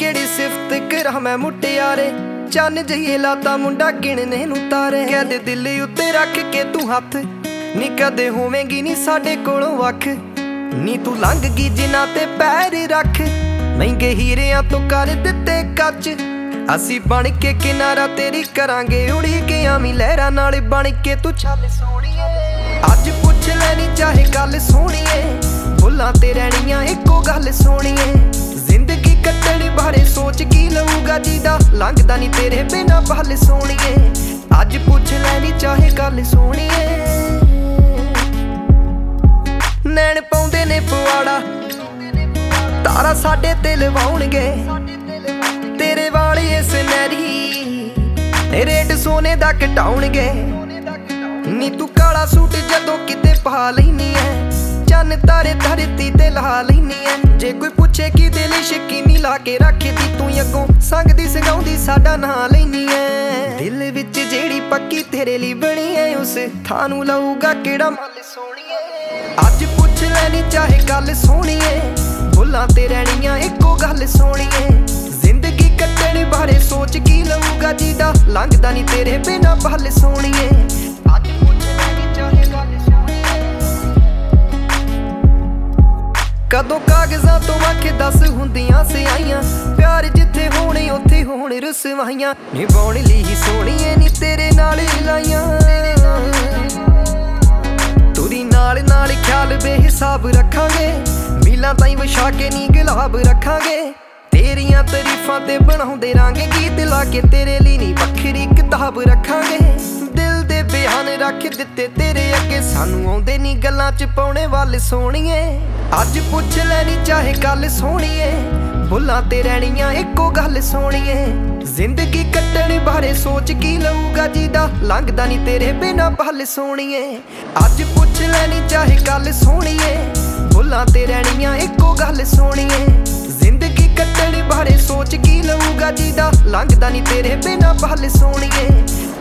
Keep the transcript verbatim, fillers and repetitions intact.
ਕਿਹੜੀ ਸਿਫਤ ਕਰਾਂ ਮੈਂ ਮੁਟਿਆਰੇ, ਚੰਨ ਜਹੀਏ ਲਾਤਾ ਮੁੰਡਾ ਗਿਣਨੇ ਨੂੰ ਤਾਰੇ। ਕਹਦੇ ਦਿਲ ਉੱਤੇ ਰੱਖ ਕੇ ਤੂੰ ਹੱਥ, ਨੀ ਕਦੇ ਹੋਵੇਂਗੀ ਨੀ ਸਾਡੇ ਕੋਲੋਂ ਵੱਖ, ਨੀ ਤੂੰ ਲੰਘ ਗਈ ਜਿਨ੍ਹਾਂ ਤੇ ਪੈਰ ਰੱਖ। ਮਹਿੰਗੇ ਹੀਰਿਆਂ ਤੋਂ ਕਰ ਦਿੱਤੇ ਕੱਚ, ਅਸੀਂ ਬਣ ਕੇ ਕਿਨਾਰਾ ਤੇਰੀ ਕਰਾਂਗੇ ਉੜੀ ਕੇ ਆਵੀਂ ਲਹਿਰਾਂ ਨਾਲ ਬਣ ਕੇ ਤੂੰ ਚੱਲ ਸੋਹਣੀਏ। ਅੱਜ ਪੁੱਛ ਲੈਣੀ ਚਾਹੇ ਗੱਲ ਸੋਹਣੀਏ, ਫੁੱਲਾਂ ਤੇ ਰਹਿਣੀਆਂ ਇੱਕੋ ਗੱਲ ਸੋਹਣੀਏ। ਜ਼ਿੰਦਗੀ ਕੱਟਣ ਬਾਰੇ ਸੋਚ ਕੀ ਲਊਗਾ ਜਿਹਦਾ ਲੰਘਦਾ ਨੀ ਤੇਰੇ ਬਿਨਾਂ ਪਲ ਸੋਹਣੀਏ। ਅੱਜ ਪੁੱਛ ਲੈਣੀ ਚਾਹੇ ਗੱਲ ਸੋਹਣੀਏ। ਨੈਣ ਪਾਉਂਦੇ ਨੇ ਪਵਾੜਾ, ਤਾਰਾ ਸਾਡੇ ਤੇ ਲਵਾਉਣਗੇ, ਤੇਰੇ ਵਾਲੇ ਸੁਨਹਿਰੀ ਰੇਟ ਸੋਨੇ ਦਾ ਘਟਾਉਣਗੇ। ਨੀ ਤੂੰ ਕਾਲਾ ਸੂਟ ਜਦੋਂ ਕਿਤੇ ਪਾ ਲੈਨੀ ਐ, ਚੰਨ ਤਾਰੇ ਧਰਤੀ ਤੇ ਲਾ ਲੈਨੀ ਐ। ਜੇ ਕੋਈ ਪੁੱਛੇ ਕਿ ਦਿਲ ਸ਼ਕੀਨੀ ਲਾ ਕੇ ਰੱਖਦੀ, ਤੂੰ ਅੱਗੋਂ ਸੰਗਦੀ ਸੰਗਾਉਂਦੀ ਸਾਡਾ ਨਾਂ ਲੈਨੀ ਐ। ਦਿਲ ਵਿੱਚ ਜਿਹੜੀ ਪੱਕੀ ਤੇਰੇ ਲਈ ਬਣੀ ਐ, ਉਸ ਥਾਂ ਨੂੰ ਲਊਗਾ ਕਿਹੜਾ ਮੱਲ ਸੋਹਣੀਏ। ਅੱਜ ਪੁੱਛ ਲੈਣੀ ਚਾਹੇ ਗੱਲ ਸੋਹਣੀਏ, ਫੁੱਲਾਂ ਤੇ ਰਹਿਣੀਆਂ ਇੱਕੋ ਗੱਲ ਸੋਹਣੀਏ। ਜ਼ਿੰਦਗੀ ਕੱਟਣ ਬਾਰੇ ਸੋਚ ਕੀ ਲਊਗਾ ਜਿਹਦਾ ਲੰਘਦਾ ਨੀ ਤੇਰੇ ਬਿਨਾਂ ਪਲ ਸੋਹਣੀਏ। ਅੱਜ ਪੁੱਛ ਲੈਣੀ ਚਾਹੇ ਗੱਲ ਸੋਹਣੀਏ। ਕਦੋਂ ਕਾਗਜ਼ਾਂ ਤੋਂ ਵੱਖ ਦੱਸ ਹੁੰਦੀਆਂ ਸਿਆਈਆਂ, ਪਿਆਰ ਜਿੱਥੇ ਹੋਣੇ ਉੱਥੇ ਹੋਣ ਰਸਵਾਈਆਂ। ਨਿਭਾਉਣ ਲਈ ਹੀ ਸੋਹਣੀਏ ਨੀ ਤੇਰੇ ਨਾਲ ਲਾਈਆਂ, ਤੁਰੀ ਨਾਲ ਨਾਲ ਖਿਆਲ ਬੇਹਿਸਾਬ ਰੱਖਾਂਗੇ। ਮੀਲਾਂ ਤਾਈਂ ਵਿਛਾ ਕੇ ਨੀ ਗੁਲਾਬ ਰੱਖਾਂਗੇ, ਤੇਰੀਆਂ ਤਾਰੀਫਾਂ ਤੇ ਬਣਾਉਂਦੇ ਰਾਂਗੇ ਗੀਤ ਲਾ ਕੇ। ਤੇਰੇ ਲਈ ਨੀ ਵੱਖਰੀ ਕਿਤਾਬ ਰੱਖਾਂਗੇ, ਦਿਲ ਦੇ ਬਿਆਨ ਰੱਖ ਦਿੱਤੇ ਤੇਰੇ ਅੱਗੇ। ਸਾਨੂੰ ਆਉਂਦੇ ਨੀ ਗੱਲਾਂ ਚ ਪਾਉਣੇ ਵੱਲ ਸੋਹਣੀਏ। ਅੱਜ ਪੁੱਛ ਲੈਣੀ ਚਾਹੇ ਗੱਲ ਸੋਹਣੀਏ, ਫੁੱਲਾਂ ਤੇ ਰਹਿਣੀਆਂ ਇੱਕੋ ਗੱਲ ਸੋਹਣੀਏ। ਜ਼ਿੰਦਗੀ ਕੱਟਣ ਬਾਰੇ ਸੋਚ ਕੀ ਲਊਗਾ ਜਿਹਦਾ ਲੰਘਦਾ ਨੀ ਤੇਰੇ ਬਿਨਾਂ ਪਲ ਸੋਹਣੀਏ। ਅੱਜ ਪੁੱਛ ਲੈਣੀ ਚਾਹੇ ਗੱਲ ਸੋਹਣੀਏ, ਫੁੱਲਾਂ ਤੇ ਰਹਿਣੀਆਂ ਇੱਕੋ ਗੱਲ ਸੋਹਣੀਏ। ਜ਼ਿੰਦਗੀ ਕੱਟਣ ਬਾਰੇ ਸੋਚ ਕੀ ਲਊਗਾ ਜਿਹਦਾ ਲੰਘਦਾ ਨੀ ਤੇਰੇ ਬਿਨਾਂ ਪਲ ਸੋਹਣੀਏ।